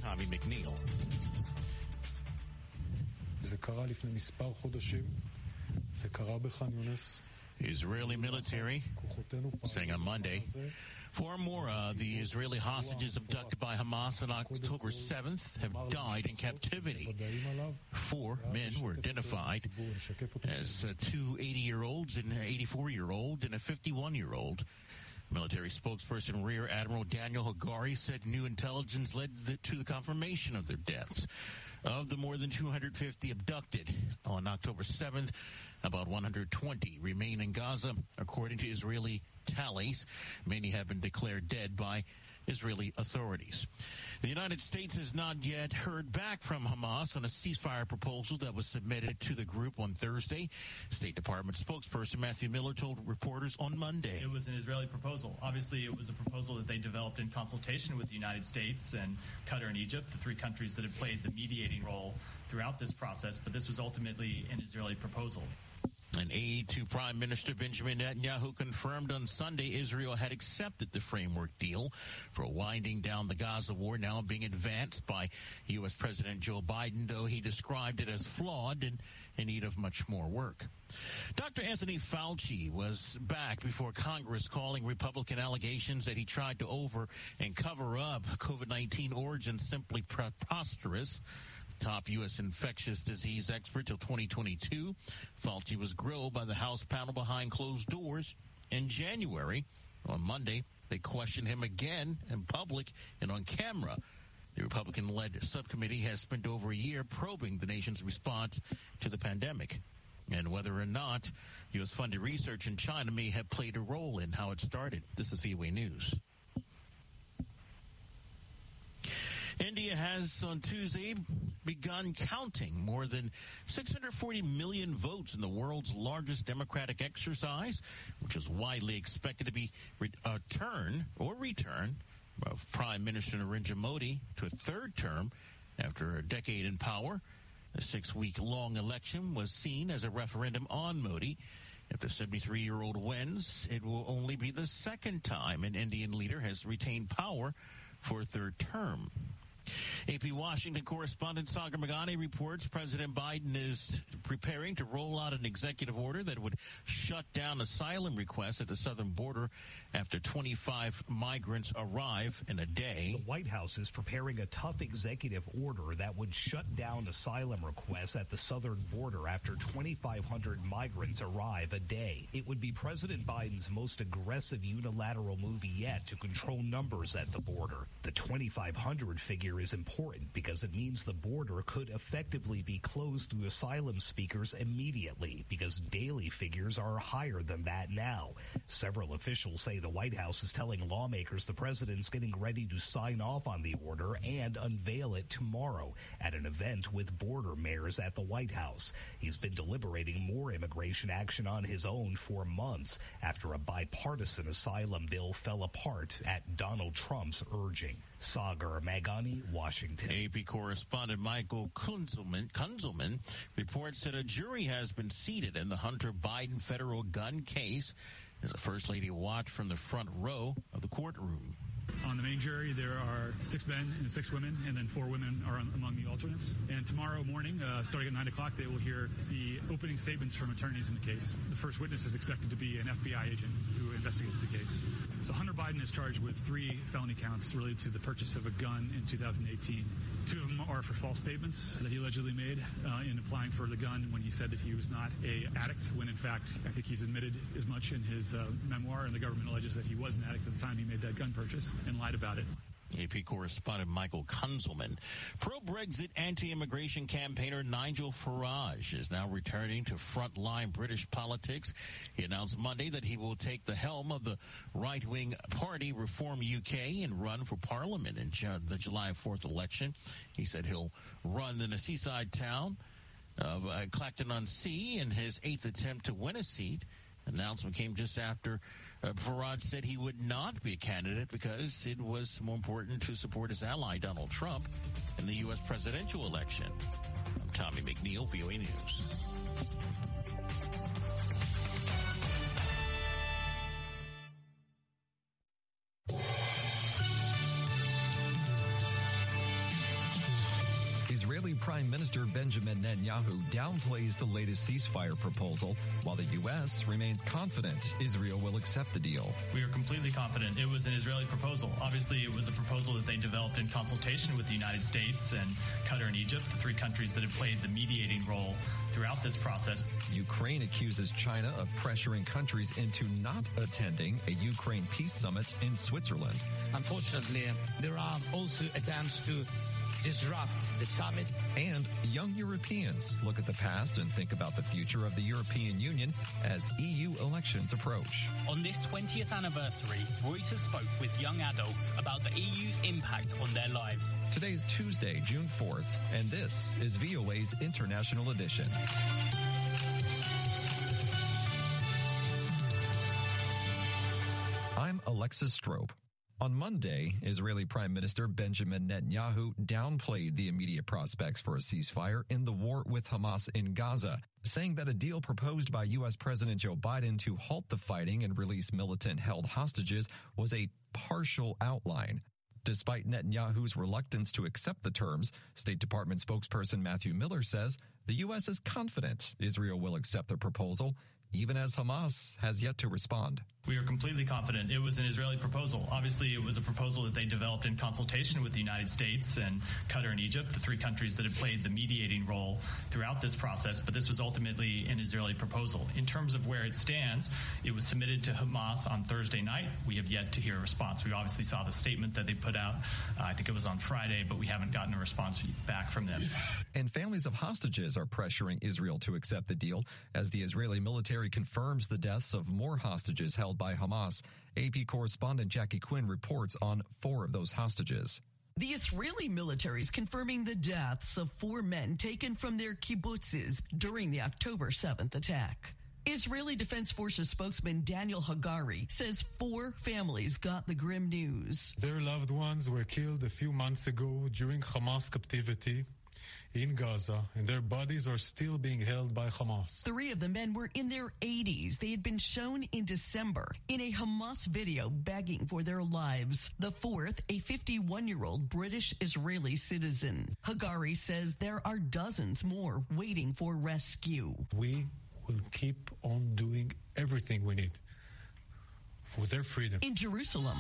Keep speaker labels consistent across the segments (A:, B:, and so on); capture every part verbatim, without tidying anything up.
A: Tommy McNeil. Israeli military saying on Monday four more of the Israeli hostages abducted by Hamas on October seventh have died in captivity. Four men were identified as uh, two eighty-year-olds, an eighty-four-year-old, and a fifty-one-year-old. Military spokesperson Rear Admiral Daniel Hagari said new intelligence led the, to the confirmation of their deaths. Of the more than two hundred fifty abducted on October seventh, about one hundred twenty remain in Gaza, according to Israeli tallies. Many have been declared dead by Israeli authorities. The United States has not yet heard back from Hamas on a ceasefire proposal that was submitted to the group on Thursday. State Department spokesperson Matthew Miller told reporters on Monday.
B: It was an Israeli proposal. Obviously, it was a proposal that they developed in consultation with the United States and Qatar and Egypt, the three countries that have played the mediating role throughout this process, but this was ultimately an Israeli proposal.
A: An aide to Prime Minister Benjamin Netanyahu confirmed on Sunday Israel had accepted the framework deal for winding down the Gaza war, now being advanced by U S. President Joe Biden, though he described it as flawed and in need of much more work. Doctor Anthony Fauci was back before Congress, calling Republican allegations that he tried to over and cover up COVID nineteen origins simply preposterous. Top U S infectious disease expert till twenty twenty-two. Fauci was grilled by the House panel behind closed doors in January. On Monday, they questioned him again in public and on camera. The Republican-led subcommittee has spent over a year probing the nation's response to the pandemic and whether or not U S-funded research in China may have played a role in how it started. This is V O A News. India has on Tuesday begun counting more than six hundred forty million votes in the world's largest democratic exercise, which is widely expected to be a turn or return of Prime Minister Narendra Modi to a third term after a decade in power. The six-week-long election was seen as a referendum on Modi. If the seventy-three-year-old wins, it will only be the second time an Indian leader has retained power for a third term. A P Washington correspondent Sagar Meghani reports President Biden is preparing to roll out an executive order that would shut down asylum requests at the southern border after twenty-five migrants arrive in a day.
C: The White House is preparing a tough executive order that would shut down asylum requests at the southern border after twenty-five hundred migrants arrive a day. It would be President Biden's most aggressive unilateral move yet to control numbers at the border. The twenty-five hundred figure is important because it means the border could effectively be closed to asylum seekers immediately, because daily figures are higher than that now. Several officials say the White House is telling lawmakers the president's getting ready to sign off on the order and unveil it tomorrow at an event with border mayors at the White House. He's been deliberating more immigration action on his own for months after a bipartisan asylum bill fell apart at Donald Trump's urging. Sagar Meghani, Washington.
A: A P correspondent Michael Kunzelman, Kunzelman reports that a jury has been seated in the Hunter Biden federal gun case as the First Lady watched from the front row of the courtroom.
D: On the main jury, there are six men and six women, and then four women are among the alternates. And tomorrow morning, uh, starting at nine o'clock, they will hear the opening statements from attorneys in the case. The first witness is expected to be an F B I agent who investigated the case. So Hunter Biden is charged with three felony counts related to the purchase of a gun in two thousand eighteen. Two of them are for false statements that he allegedly made uh, in applying for the gun when he said that he was not a addict, when in fact I think he's admitted as much in his uh, memoir, and the government alleges that he was an addict at the time he made that gun purchase and lied about it.
A: A P correspondent Michael Kunzelman. Pro-Brexit anti-immigration campaigner Nigel Farage is now returning to frontline British politics. He announced Monday that he will take the helm of the right-wing party Reform U K and run for parliament in the July fourth election. He said he'll run in a seaside town of uh, Clacton-on-Sea in his eighth attempt to win a seat. Announcement came just after uh, Farage said he would not be a candidate because it was more important to support his ally Donald Trump in the U S presidential election. I'm Tommy McNeil, V O A News.
E: Israeli Prime Minister Benjamin Netanyahu downplays the latest ceasefire proposal, while the U S remains confident Israel will accept the deal.
B: We are completely confident. It was an Israeli proposal. Obviously, it was a proposal that they developed in consultation with the United States and Qatar and Egypt, the three countries that have played the mediating role throughout this process.
E: Ukraine accuses China of pressuring countries into not attending a Ukraine peace summit in Switzerland.
F: Unfortunately, there are also attempts to disrupt the summit.
E: And young Europeans look at the past and think about the future of the European Union as E U elections approach.
G: On this twentieth anniversary, Reuters spoke with young adults about the E U's impact on their lives.
E: Today's Tuesday, June fourth, and this is V O A's International Edition. I'm Alexis Strope. On Monday, Israeli Prime Minister Benjamin Netanyahu downplayed the immediate prospects for a ceasefire in the war with Hamas in Gaza, saying that a deal proposed by U S President Joe Biden to halt the fighting and release militant-held hostages was a partial outline. Despite Netanyahu's reluctance to accept the terms, State Department spokesperson Matthew Miller says the U S is confident Israel will accept the proposal, even as Hamas has yet to respond.
B: We are completely confident. It was an Israeli proposal. Obviously, it was a proposal that they developed in consultation with the United States and Qatar and Egypt, the three countries that have played the mediating role throughout this process, but this was ultimately an Israeli proposal. In terms of where it stands, it was submitted to Hamas on Thursday night. We have yet to hear a response. We obviously saw the statement that they put out. Uh, I think it was on Friday, but we haven't gotten a response back from them.
E: And families of hostages are pressuring Israel to accept the deal as the Israeli military confirms the deaths of more hostages held by Hamas. A P correspondent Jackie Quinn reports on four of those hostages.
H: The Israeli military is confirming the deaths of four men taken from their kibbutzes during the October seventh attack. Israeli Defense Forces spokesman Daniel Hagari says four families got the grim news.
I: Their loved ones were killed a few months ago during Hamas captivity in Gaza, and their bodies are still being held by Hamas.
H: Three of the men were in their eighties. They had been shown in December in a Hamas video begging for their lives. The fourth, a fifty-one-year-old British-Israeli citizen. Hagari says there are dozens more waiting for rescue.
I: We will keep on doing everything we need for their freedom.
H: In Jerusalem,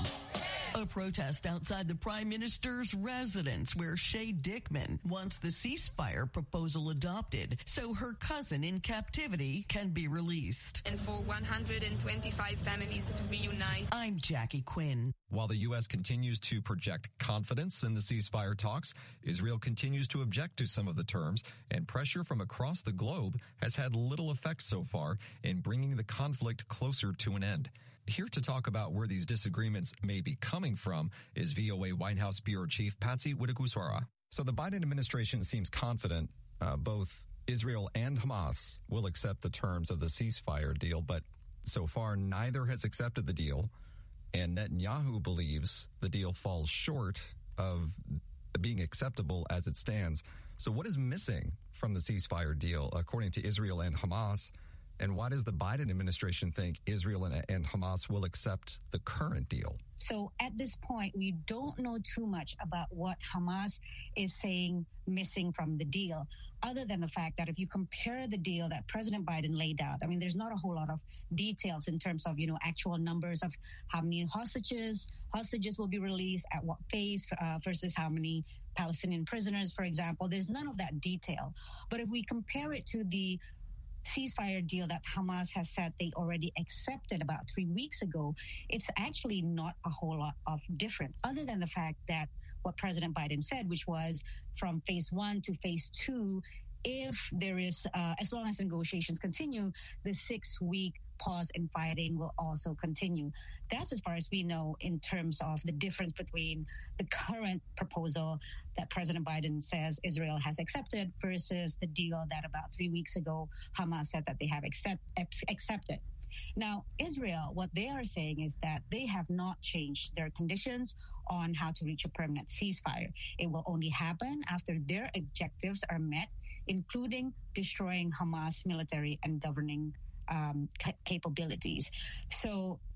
H: a protest outside the Prime Minister's residence where Shay Dickman wants the ceasefire proposal adopted so her cousin in captivity can be released.
J: And for one hundred twenty-five families to reunite.
H: I'm Jackie Quinn.
E: While the U S continues to project confidence in the ceasefire talks, Israel continues to object to some of the terms, and pressure from across the globe has had little effect so far in bringing the conflict closer to an end. Here to talk about where these disagreements may be coming from is V O A White House Bureau Chief Patsy Widakuswara.
K: So the Biden administration seems confident uh, both Israel and Hamas will accept the terms of the ceasefire deal, but so far neither has accepted the deal, and Netanyahu believes the deal falls short of being acceptable as it stands. So what is missing from the ceasefire deal, according to Israel and Hamas? And why does the Biden administration think Israel and, and Hamas will accept the current deal?
L: So at this point, we don't know too much about what Hamas is saying missing from the deal, other than the fact that if you compare the deal that President Biden laid out, I mean, there's not a whole lot of details in terms of, you know, actual numbers of how many hostages, hostages will be released at what phase uh, versus how many Palestinian prisoners, for example. There's none of that detail. But if we compare it to the ceasefire deal that Hamas has said they already accepted about three weeks ago, it's actually not a whole lot of different, other than the fact that what President Biden said, which was from phase one to phase two, if there is, uh, as long as negotiations continue, the six-week pause in fighting will also continue. That's as far as we know in terms of the difference between the current proposal that President Biden says Israel has accepted versus the deal that about three weeks ago Hamas said that they have accept, accepted. Now, Israel, what they are saying is that they have not changed their conditions on how to reach a permanent ceasefire. It will only happen after their objectives are met, including destroying Hamas military and governing um, ca- capabilities. So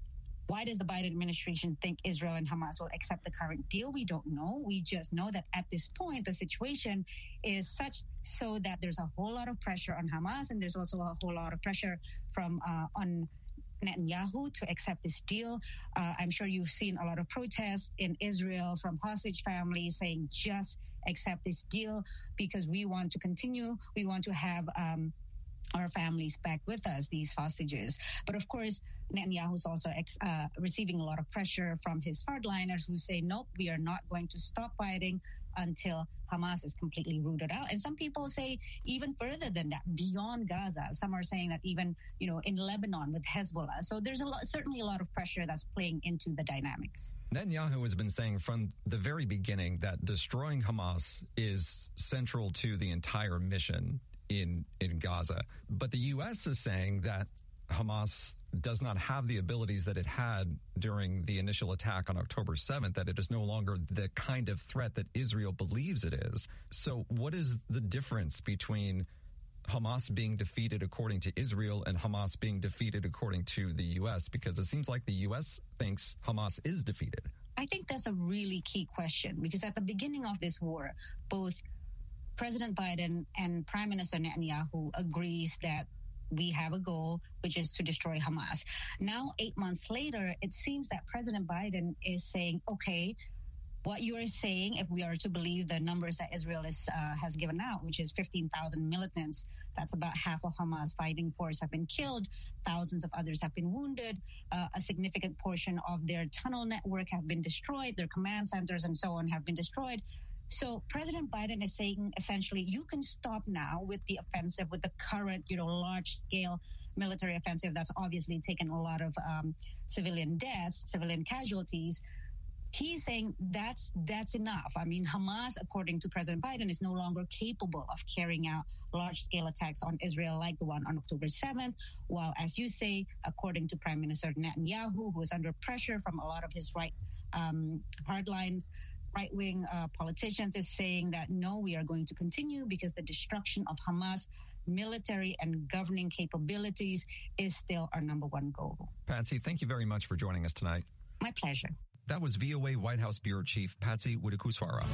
L: Why does the Biden administration think Israel and Hamas will accept the current deal? We don't know. We just know that at this point, the situation is such so that there's a whole lot of pressure on Hamas, and there's also a whole lot of pressure from uh, on Netanyahu to accept this deal. Uh, I'm sure you've seen a lot of protests in Israel from hostage families saying just accept this deal because we want to continue. We want to have um, our families back with us, these hostages. But of course, Netanyahu is also ex- uh, receiving a lot of pressure from his hardliners who say, nope, we are not going to stop fighting until Hamas is completely rooted out. And some people say even further than that, beyond Gaza. Some are saying that even, you know, in Lebanon with Hezbollah. So there's a lot, certainly a lot of pressure that's playing into the dynamics.
K: Netanyahu has been saying from the very beginning that destroying Hamas is central to the entire mission in, in Gaza. But the U S is saying that Hamas does not have the abilities that it had during the initial attack on October seventh, that it is no longer the kind of threat that Israel believes it is. So what is the difference between Hamas being defeated according to Israel and Hamas being defeated according to the U S? Because it seems like the U S thinks Hamas is defeated.
L: I think that's a really key question, because at the beginning of this war, both President Biden and Prime Minister Netanyahu agrees that we have a goal, which is to destroy Hamas. Now, eight months later, it seems that President Biden is saying, okay, what you are saying, if we are to believe the numbers that Israel is, uh, has given out, which is fifteen thousand militants, that's about half of Hamas fighting force have been killed, thousands of others have been wounded, uh, a significant portion of their tunnel network have been destroyed, their command centers and so on have been destroyed. So President Biden is saying, essentially, you can stop now with the offensive, with the current, you know, large-scale military offensive that's obviously taken a lot of um, civilian deaths, civilian casualties. He's saying that's that's enough. I mean, Hamas, according to President Biden, is no longer capable of carrying out large-scale attacks on Israel like the one on October seventh, while, as you say, according to Prime Minister Netanyahu, who is under pressure from a lot of his right um, hardlines, right-wing uh, politicians, is saying that, no, we are going to continue because the destruction of Hamas military and governing capabilities is still our number one goal.
K: Patsy, thank you very much for joining us tonight.
L: My pleasure.
E: That was V O A White House Bureau Chief Patsy Widakuswara.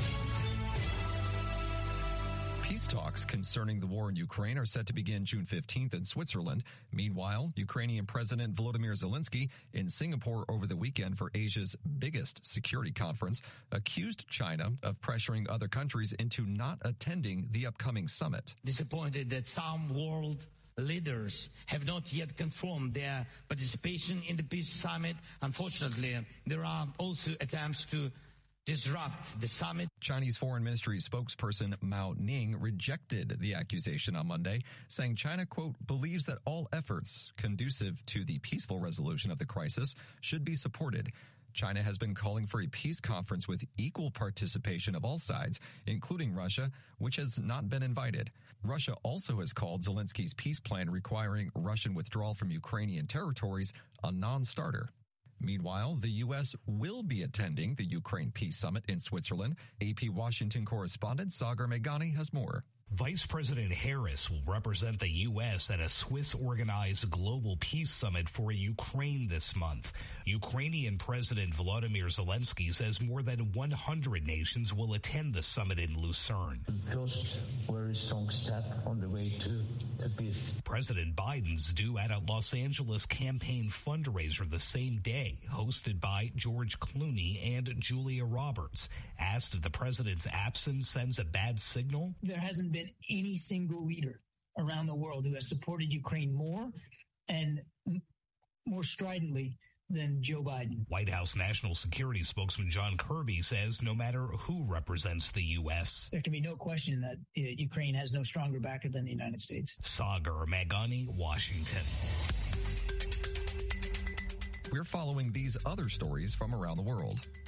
E: Peace talks concerning the war in Ukraine are set to begin June fifteenth in Switzerland. Meanwhile, Ukrainian President Volodymyr Zelensky in Singapore over the weekend for Asia's biggest security conference accused China of pressuring other countries into not attending the upcoming summit.
F: Disappointed that some world leaders have not yet confirmed their participation in the peace summit. Unfortunately, there are also attempts to disrupt the summit.
E: Chinese Foreign Ministry spokesperson Mao Ning rejected the accusation on Monday, saying China, quote, believes that all efforts conducive to the peaceful resolution of the crisis should be supported. China has been calling for a peace conference with equal participation of all sides, including Russia, which has not been invited. Russia also has called Zelensky's peace plan requiring Russian withdrawal from Ukrainian territories a non-starter. Meanwhile, the U S will be attending the Ukraine Peace Summit in Switzerland. A P Washington correspondent Sagar Meghani has more.
C: Vice President Harris will represent the U S at a Swiss-organized global peace summit for Ukraine this month. Ukrainian President Volodymyr Zelensky says more than one hundred nations will attend the summit in Lucerne.
M: First, very strong step on the way to, to peace.
C: President Biden's due at a Los Angeles campaign fundraiser the same day, hosted by George Clooney and Julia Roberts. Asked if the president's absence sends a bad signal,
N: there hasn't been any single leader around the world who has supported Ukraine more and more stridently than Joe Biden.
C: White House National Security spokesman John Kirby says no matter who represents the U S,
N: there can be no question that uh, Ukraine has no stronger backer than the United States.
C: Sagar Meghani, Washington.
E: We're following these other stories from around the world.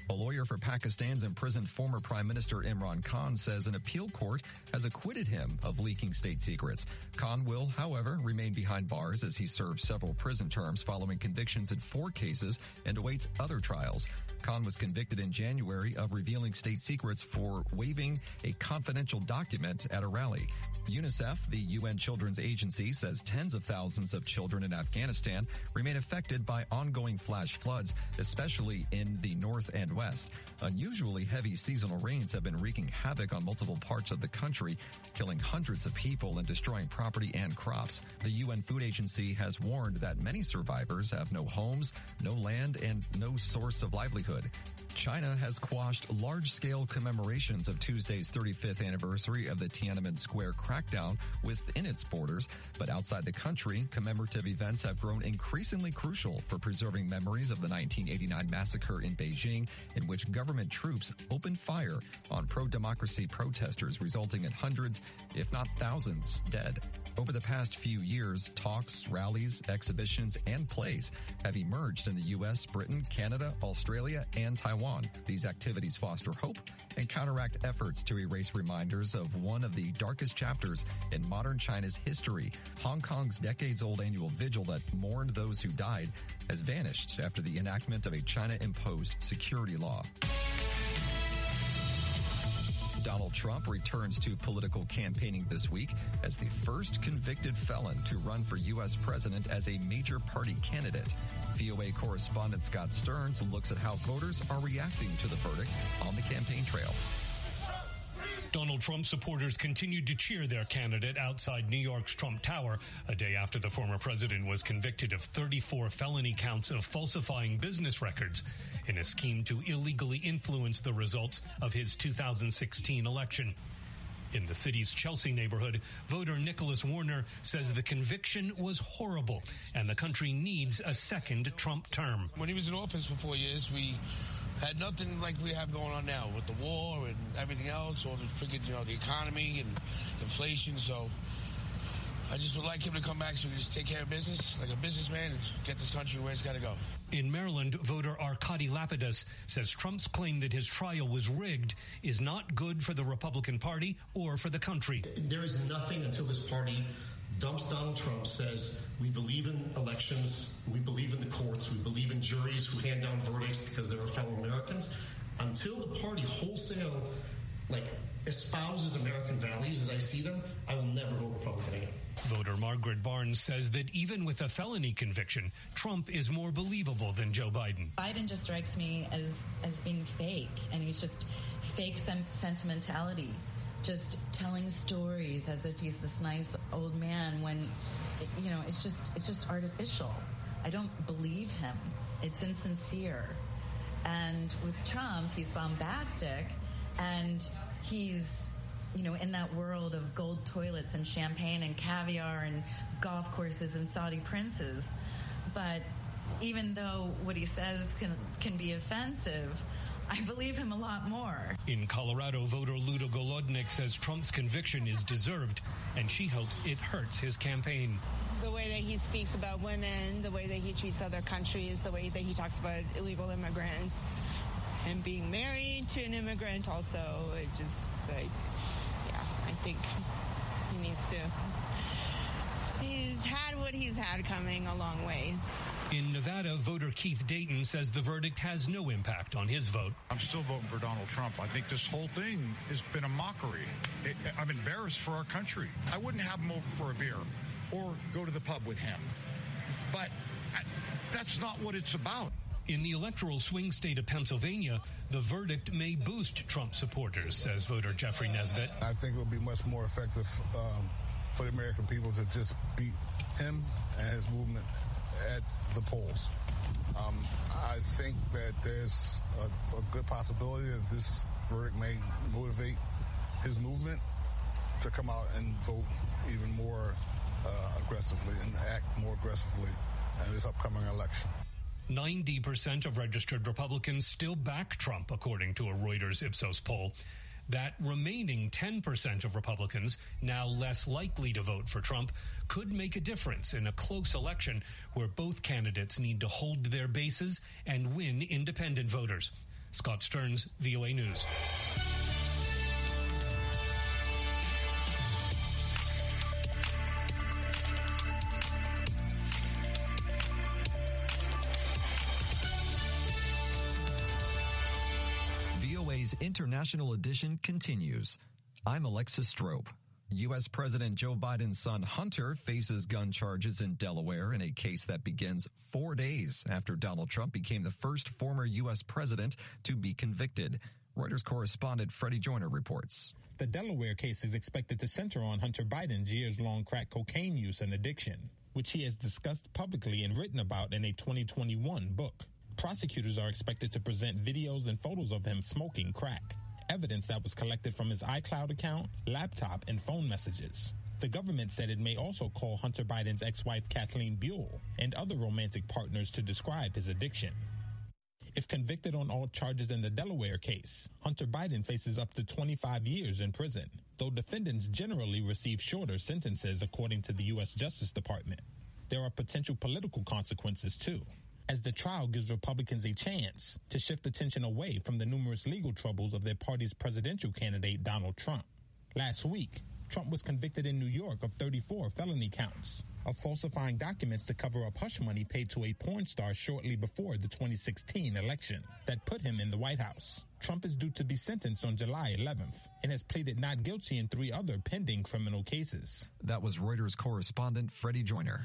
E: A lawyer for Pakistan's imprisoned former Prime Minister Imran Khan says an appeal court has acquitted him of leaking state secrets. Khan will, however, remain behind bars as he serves several prison terms following convictions in four cases and awaits other trials. Khan was convicted in January of revealing state secrets for waving a confidential document at a rally. UNICEF, the U N Children's Agency, says tens of thousands of children in Afghanistan remain affected by ongoing flash floods, especially in the north and west. Unusually heavy seasonal rains have been wreaking havoc on multiple parts of the country, killing hundreds of people and destroying property and crops. The U N Food Agency has warned that many survivors have no homes, no land, and no source of livelihood. China has quashed large-scale commemorations of Tuesday's thirty-fifth anniversary of the Tiananmen Square crackdown within its borders, but outside the country, commemorative events have grown increasingly crucial for preserving memories of the nineteen eighty-nine massacre in Beijing, in which government troops opened fire on pro-democracy protesters, resulting in hundreds, if not thousands, dead. Over the past few years, talks, rallies, exhibitions, and plays have emerged in the U S, Britain, Canada, Australia, and Taiwan. These activities foster hope and counteract efforts to erase reminders of one of the darkest chapters in modern China's history. Hong Kong's decades-old annual vigil that mourned those who died has vanished after the enactment of a China-imposed security law. Donald Trump returns to political campaigning this week as the first convicted felon to run for U S president as a major party candidate. V O A correspondent Scott Stearns looks at how voters are reacting to the verdict on the campaign trail.
O: Donald Trump supporters continued to cheer their candidate outside New York's Trump Tower a day after the former president was convicted of thirty-four felony counts of falsifying business records in a scheme to illegally influence the results of his two thousand sixteen election. In the city's Chelsea neighborhood, voter Nicholas Warner says the conviction was horrible and the country needs a second Trump term.
P: When he was in office for four years, we had nothing like we have going on now with the war and everything else, all the figured, you know, the economy and inflation. So I just would like him to come back so we can just take care of business like a businessman and get this country where it's got to go.
O: In Maryland, voter Arkady Lapidus says Trump's claim that his trial was rigged is not good for the Republican Party or for the country.
Q: There is nothing until this party dumps Donald Trump, says we believe in elections, we believe in the courts, we believe in juries who hand down verdicts because they're our fellow Americans. Until the party wholesale, like, espouses American values as I see them, I will never vote Republican again.
O: Voter Margaret Barnes says that even with a felony conviction, Trump is more believable than Joe Biden.
R: Biden just strikes me as, as being fake, and he's just fake sem- sentimentality, just telling stories as if he's this nice old man when, you know, it's just it's just artificial. I don't believe him. It's insincere. And with Trump, he's bombastic, and he's, you know, in that world of gold toilets and champagne and caviar and golf courses and Saudi princes. But even though what he says can can be offensive, I believe him a lot more.
O: In Colorado, voter Luda Golodnik says Trump's conviction is deserved, and she hopes it hurts his campaign.
S: The way that he speaks about women, the way that he treats other countries, the way that he talks about illegal immigrants and being married to an immigrant also, it just, like, yeah, I think he needs to. He's had what he's had coming a long way.
O: In Nevada, voter Keith Dayton says the verdict has no impact on his vote.
T: I'm still voting for Donald Trump. I think this whole thing has been a mockery. It, I'm embarrassed for our country. I wouldn't have him over for a beer or go to the pub with him. But I, that's not what it's about.
O: In the electoral swing state of Pennsylvania, the verdict may boost Trump supporters, says voter Jeffrey Nesbitt.
U: I think it will be much more effective um, for the American people to just beat him and his movement at the polls. Um, I think that there's a, a good possibility that this verdict may motivate his movement to come out and vote even more uh, aggressively and act more aggressively in this upcoming election.
O: ninety percent of registered Republicans still back Trump, according to a Reuters Ipsos poll. That remaining ten percent of Republicans, now less likely to vote for Trump, could make a difference in a close election where both candidates need to hold their bases and win independent voters. Scott Stearns, V O A News.
E: V O A's International Edition continues. I'm Alexis Strope. U S. President Joe Biden's son Hunter faces gun charges in Delaware in a case that begins four days after Donald Trump became the first former U S president to be convicted. Reuters correspondent Freddie Joyner reports.
D: The Delaware case is expected to center on Hunter Biden's years-long crack cocaine use and addiction, which he has discussed publicly and written about in a twenty twenty-one book. Prosecutors are expected to present videos and photos of him smoking crack, evidence that was collected from his iCloud account, laptop, and phone messages. The government said it may also call Hunter Biden's ex-wife Kathleen Buell and other romantic partners to describe his addiction. If convicted on all charges in the Delaware case, Hunter Biden faces up to twenty-five years in prison, though defendants generally receive shorter sentences according to the U S Justice Department. There are potential political consequences too, as the trial gives Republicans a chance to shift attention away from the numerous legal troubles of their party's presidential candidate, Donald Trump. Last week, Trump was convicted in New York of thirty-four felony counts of falsifying documents to cover up hush money paid to a porn star shortly before the twenty sixteen election that put him in the White House. Trump is due to be sentenced on July eleventh and has pleaded not guilty in three other pending criminal cases.
E: That was Reuters correspondent Freddie Joyner.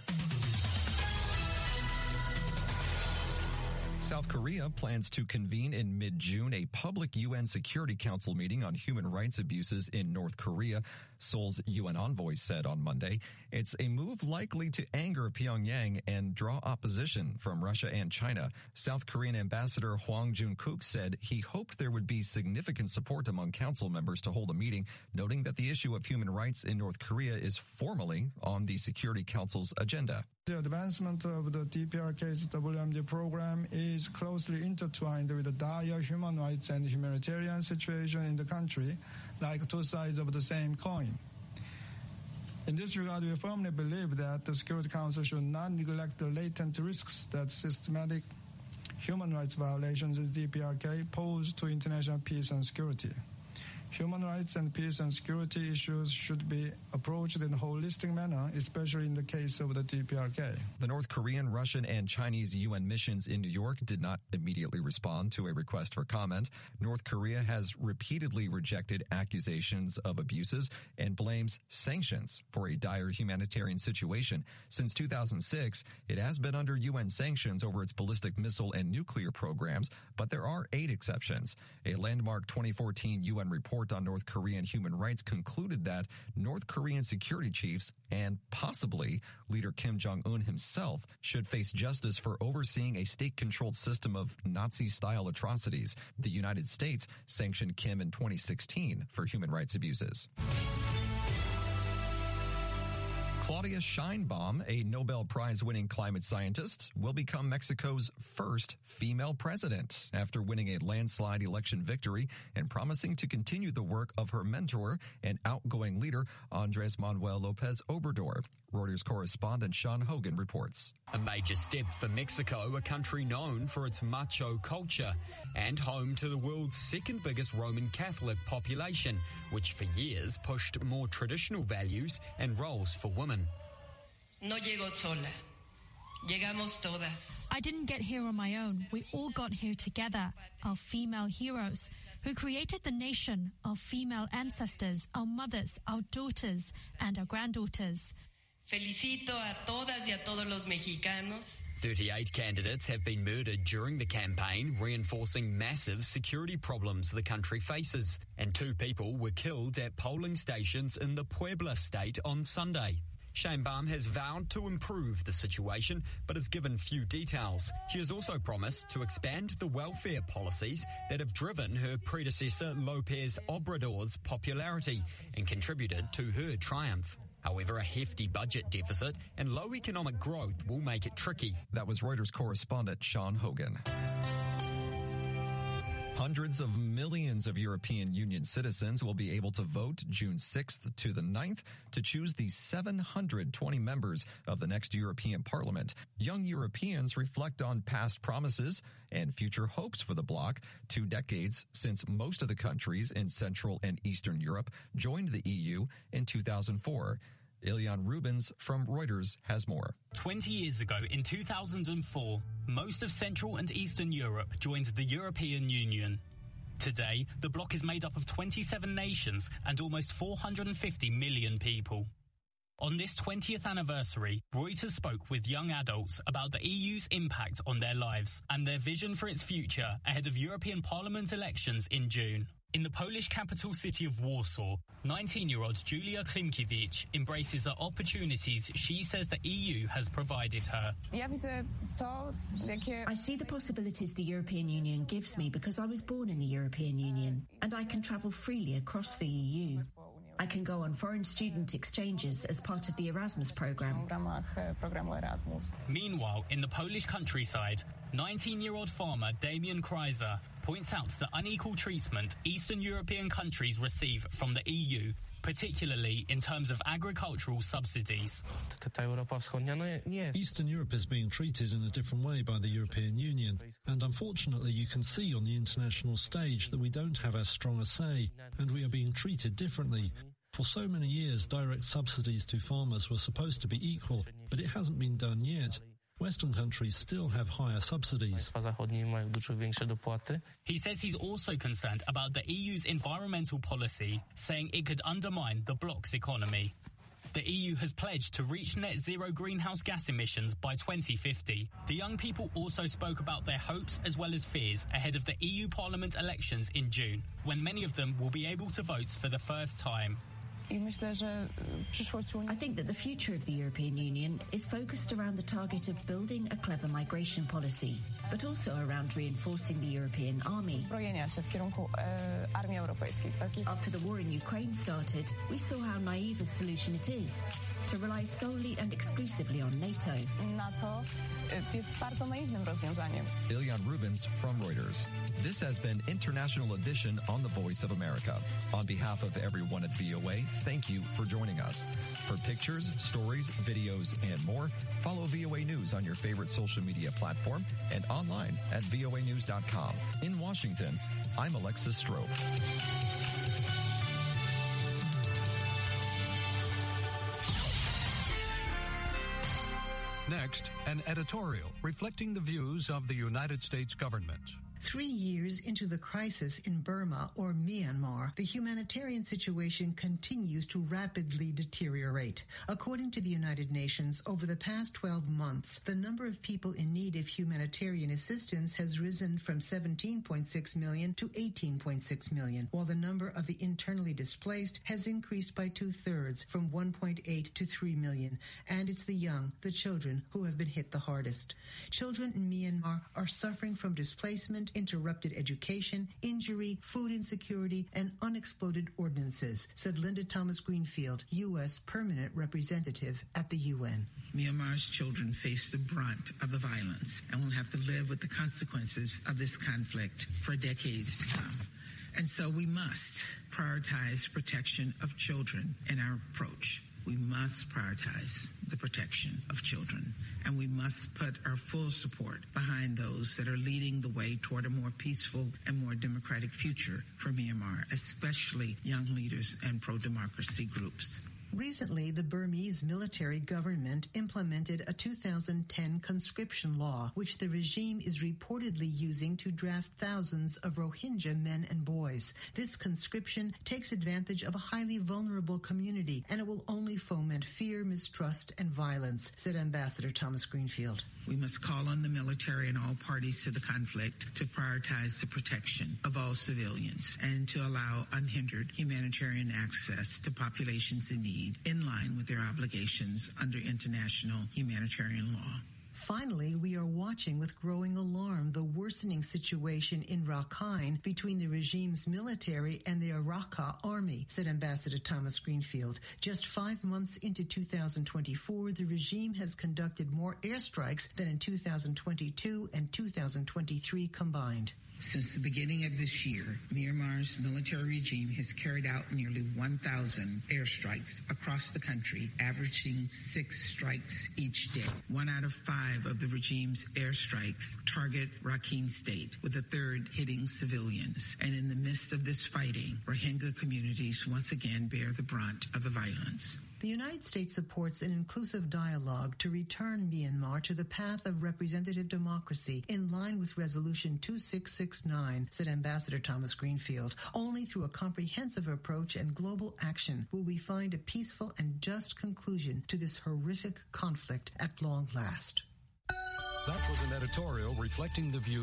E: South Korea plans to convene in mid-June a public U N Security Council meeting on human rights abuses in North Korea. Seoul's U N envoy said on Monday it's a move likely to anger Pyongyang and draw opposition from Russia and China. South Korean Ambassador Hwang Jun-kook said he hoped there would be significant support among council members to hold a meeting, noting that the issue of human rights in North Korea is formally on the Security Council's agenda.
V: The advancement of the D P R K's W M D program is closely intertwined with the dire human rights and humanitarian situation in the country, like two sides of the same coin. In this regard, we firmly believe that the Security Council should not neglect the latent risks that systematic human rights violations in D P R K pose to international peace and security. Human rights and peace and security issues should be approached in a holistic manner, especially in the case of the D P R K.
E: The North Korean, Russian, and Chinese U N missions in New York did not immediately respond to a request for comment. North Korea has repeatedly rejected accusations of abuses and blames sanctions for a dire humanitarian situation. Since two thousand six, it has been under U N sanctions over its ballistic missile and nuclear programs, but there are eight exceptions. A landmark twenty fourteen U N report on North Korean human rights concluded that North Korean security chiefs and possibly leader Kim Jong-un himself should face justice for overseeing a state-controlled system of Nazi-style atrocities. The United States sanctioned Kim in twenty sixteen for human rights abuses. Claudia Sheinbaum, a Nobel Prize-winning climate scientist, will become Mexico's first female president after winning a landslide election victory and promising to continue the work of her mentor and outgoing leader, Andrés Manuel López Obrador. Reuters correspondent Sean Hogan reports.
W: A major step for Mexico, a country known for its macho culture and home to the world's second biggest Roman Catholic population, which for years pushed more traditional values and roles for women.
X: No llego sola. Llegamos todas.
Y: I didn't get here on my own. We all got here together, our female heroes, who created the nation, our female ancestors, our mothers, our daughters, and our granddaughters.
X: Felicito a todas y a todos los mexicanos.
W: thirty-eight candidates have been murdered during the campaign, reinforcing massive security problems the country faces. And two people were killed at polling stations in the Puebla state on Sunday. Sheinbaum has vowed to improve the situation, but has given few details. She has also promised to expand the welfare policies that have driven her predecessor López Obrador's popularity and contributed to her triumph. However, a hefty budget deficit and low economic growth will make it tricky.
E: That was Reuters correspondent Sean Hogan. Hundreds of millions of European Union citizens will be able to vote June sixth to the ninth to choose the seven hundred twenty members of the next European Parliament. Young Europeans reflect on past promises and future hopes for the bloc, two decades since most of the countries in Central and Eastern Europe joined the E U in two thousand four. Ilyan Rubins from Reuters has more.
A: twenty years ago, in two thousand four, most of Central and Eastern Europe joined the European Union. Today, the bloc is made up of twenty-seven nations and almost four hundred fifty million people. On this twentieth anniversary, Reuters spoke with young adults about the E U's impact on their lives and their vision for its future ahead of European Parliament elections in June. In the Polish capital city of Warsaw, nineteen-year-old Julia Klimkiewicz embraces the opportunities she says the E U has provided her.
B: I see the possibilities the European Union gives me because I was born in the European Union, and I can travel freely across the E U. I can go on foreign student exchanges as part of the Erasmus program.
A: Meanwhile, in the Polish countryside, nineteen-year-old farmer Damian Kreiser points out the unequal treatment Eastern European countries receive from the E U, particularly in terms of agricultural subsidies.
G: Eastern Europe is being treated in a different way by the European Union, and unfortunately you can see on the international stage that we don't have as strong a say, and we are being treated differently. For so many years, direct subsidies to farmers were supposed to be equal, but it hasn't been done yet. Western countries still have higher subsidies.
A: He says he's also concerned about the E U's environmental policy, saying it could undermine the bloc's economy. The E U has pledged to reach net zero greenhouse gas emissions by twenty fifty. The young people also spoke about their hopes as well as fears ahead of the E U Parliament elections in June, when many of them will be able to vote for the first time.
B: I think that the future of the European Union is focused around the target of building a clever migration policy, but also around reinforcing the European army. After the war in Ukraine started, we saw how naive a solution it is to rely solely and exclusively on NATO.
E: Ilyan Rubins from Reuters. This has been International Edition on the Voice of America. On behalf of everyone at V O A, thank you for joining us. For pictures, stories, videos, and more, follow V O A News on your favorite social media platform and online at V O A news dot com. In Washington, I'm Alexis Strope.
I: Next, an editorial reflecting the views of the United States government.
J: Three years into the crisis in Burma or Myanmar, the humanitarian situation continues to rapidly deteriorate. According to the United Nations, over the past twelve months, the number of people in need of humanitarian assistance has risen from seventeen point six million to eighteen point six million, while the number of the internally displaced has increased by two-thirds, from one point eight to three million. And it's the young, the children, who have been hit the hardest. Children in Myanmar are suffering from displacement, interrupted education, injury, food insecurity, and unexploded ordnances, said Linda Thomas Greenfield, U S Permanent Representative at the U N.
Z: Myanmar's children face the brunt of the violence and will have to live with the consequences of this conflict for decades to come. And so we must prioritize protection of children in our approach. We must prioritize the protection of children, and we must put our full support behind those that are leading the way toward a more peaceful and more democratic future for Myanmar, especially young leaders and pro-democracy groups.
J: Recently, the Burmese military government implemented a two thousand ten conscription law, which the regime is reportedly using to draft thousands of Rohingya men and boys. This conscription takes advantage of a highly vulnerable community, and it will only foment fear, mistrust, and violence, said Ambassador Thomas Greenfield.
Z: We must call on the military and all parties to the conflict to prioritize the protection of all civilians and to allow unhindered humanitarian access to populations in need, in line with their obligations under international humanitarian law.
J: Finally, we are watching with growing alarm the worst worsening situation in Rakhine between the regime's military and the Raqqa army, said Ambassador Thomas Greenfield. Just five months into two thousand twenty-four, the regime has conducted more airstrikes than in two thousand twenty-two and two thousand twenty-three combined.
Z: Since the beginning of this year, Myanmar's military regime has carried out nearly one thousand airstrikes across the country, averaging six strikes each day. One out of five of the regime's airstrikes target Rakhine State, with a third hitting civilians. And in the midst of this fighting, Rohingya communities once again bear the brunt of the violence.
J: The United States supports an inclusive dialogue to return Myanmar to the path of representative democracy in line with Resolution two six six nine, said Ambassador Thomas Greenfield. Only through a comprehensive approach and global action will we find a peaceful and just conclusion to this horrific conflict at long last.
I: That was an editorial reflecting the view